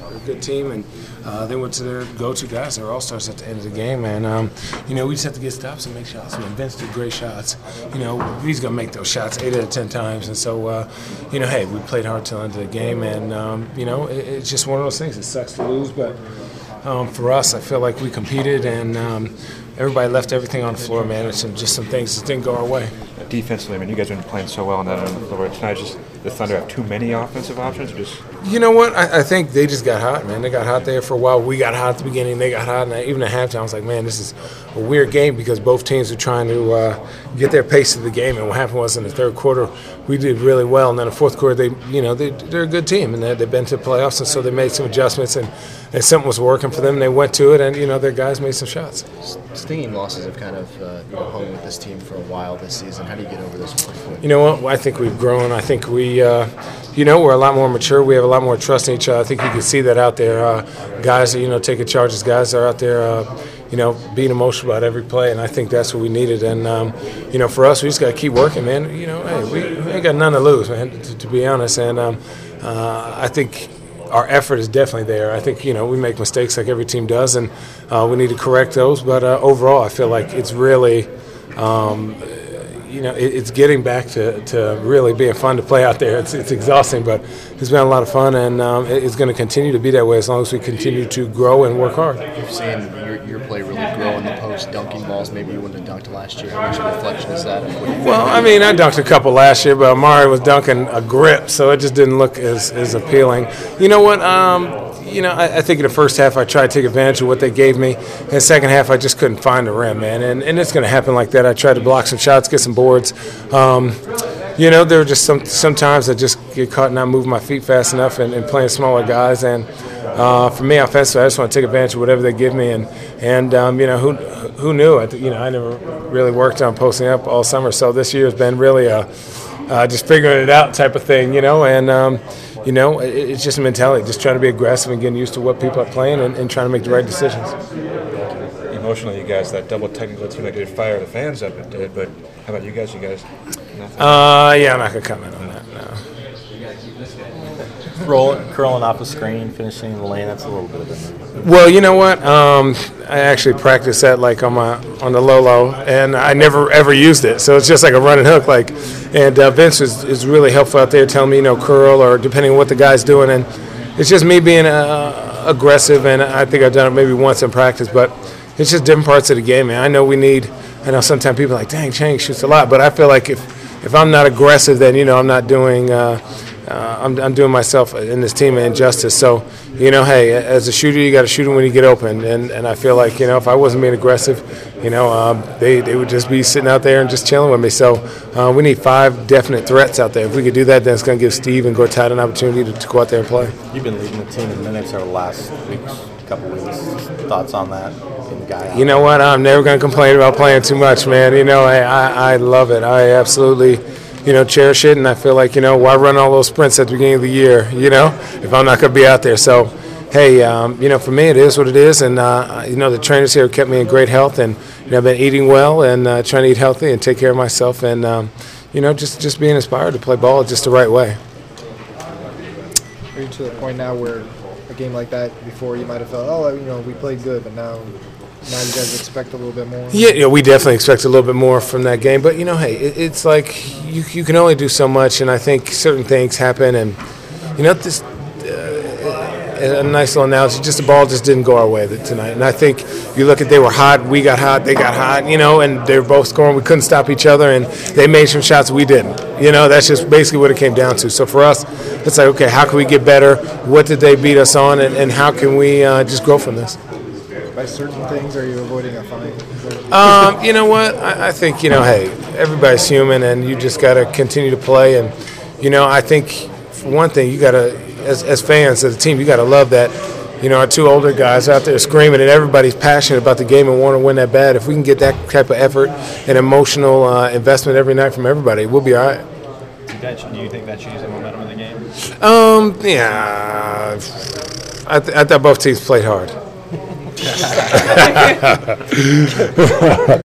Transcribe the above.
They're a good team, and they went to their go-to guys. They're all-stars at the end of the game, and we just have to get stops and make shots. And Vince did great shots. He's going to make those shots 8 out of 10 times, and so hey, we played hard till the end of the game, and it's just one of those things. It sucks to lose, but for us, I feel like we competed, and everybody left everything on the floor, man. It's just some things that didn't go our way. Defensively, I mean, you guys have been playing so well on that end of the floor. Tonight, just the Thunder have too many offensive options? Or just You know what? I think they just got hot, man. They got hot there for a while. We got hot at the beginning. They got hot. And even at halftime, I was like, man, this is a weird game because both teams are trying to get their pace of the game. And what happened was in the third quarter, we did really well. And then the fourth quarter, they're a good team. And they've been to the playoffs. And so they made some adjustments. And something was working for them. And they went to it. And, their guys made some shots. Stinging losses have kind of hung with this team for a while this season. How do you get over this one? You know what? I think we've grown. I think we're a lot more mature. We have a lot more trust in each other. I think you can see that out there. Guys are, taking charges. Guys are out there, being emotional about every play, and I think that's what we needed. And, for us, we just got to keep working, man. Hey, we ain't got nothing to lose, man, to be honest. And I think our effort is definitely there. I think, we make mistakes like every team does, and we need to correct those. But overall, I feel like it's really it's getting back to really being fun to play out there. It's exhausting, but it's been a lot of fun, and it's going to continue to be that way as long as we continue to grow and work hard. You've seen your play really grow in the post, dunking balls maybe you wouldn't have dunked last year. How much reflection is that? Well, I mean, I dunked a couple last year, but Amari was dunking a grip, so it just didn't look as appealing. You know what? I think in the first half I tried to take advantage of what they gave me. In the second half I just couldn't find the rim, man. And it's going to happen like that. I tried to block some shots, get some boards. There were just sometimes I just get caught not moving my feet fast enough and playing smaller guys. And for me, offensively, I just want to take advantage of whatever they give me. And who knew? I never really worked on posting up all summer. So this year has been really just figuring it out type of thing, and it's just a mentality, just trying to be aggressive and getting used to what people are playing and trying to make the right decisions. Emotionally, you guys, that double technical team that did fire the fans up, it did, but how about you guys? Nothing? I'm not going to comment on that, no. Curling off the screen, finishing in the lane, that's a little bit of it. Well, you know what? I actually practiced that like on the low, and I never ever used it. So it's just like a running hook. And Vince is really helpful out there, telling me curl or depending on what the guy's doing. And it's just me being aggressive, and I think I've done it maybe once in practice, but it's just different parts of the game, man. I know sometimes people are like, dang, Chang shoots a lot, but I feel like if I'm not aggressive, then I'm not doing. I'm doing myself in this team an injustice. So, hey, as a shooter, you got to shoot them when you get open. And I feel like, if I wasn't being aggressive, they would just be sitting out there and just chilling with me. So we need 5 definite threats out there. If we could do that, then it's going to give Steve and Gortat an opportunity to go out there and play. You've been leading the team in minutes over the last couple weeks. Thoughts on that? Being the guy you know what? I'm never going to complain about playing too much, man. I love it. I absolutely cherish it, and I feel like, why run all those sprints at the beginning of the year, if I'm not going to be out there. So, hey, for me it is what it is, and, the trainers here kept me in great health, and, I've been eating well and trying to eat healthy and take care of myself, and, just being inspired to play ball just the right way. Are you to the point now where a game like that, before you might have felt, we played good, but now you guys expect a little bit more? Yeah, we definitely expect a little bit more from that game. But, hey, it's like you can only do so much, and I think certain things happen. And, this a nice little analogy, just the ball just didn't go our way tonight. And I think you look at they were hot, we got hot, they got hot, and they were both scoring. We couldn't stop each other, and they made some shots we didn't. That's just basically what it came down to. So for us, it's like, okay, how can we get better? What did they beat us on, and how can we just grow from this? By certain things, are you avoiding a fine? You know what? I think, hey, everybody's human, and you just got to continue to play. And, I think, for one thing, you got to, as fans, as a team, you got to love that, our 2 older guys out there screaming, and everybody's passionate about the game and want to win that bad. If we can get that type of effort and emotional investment every night from everybody, we'll be all right. Do you think that changed the momentum of the game? Yeah. I thought both teams played hard.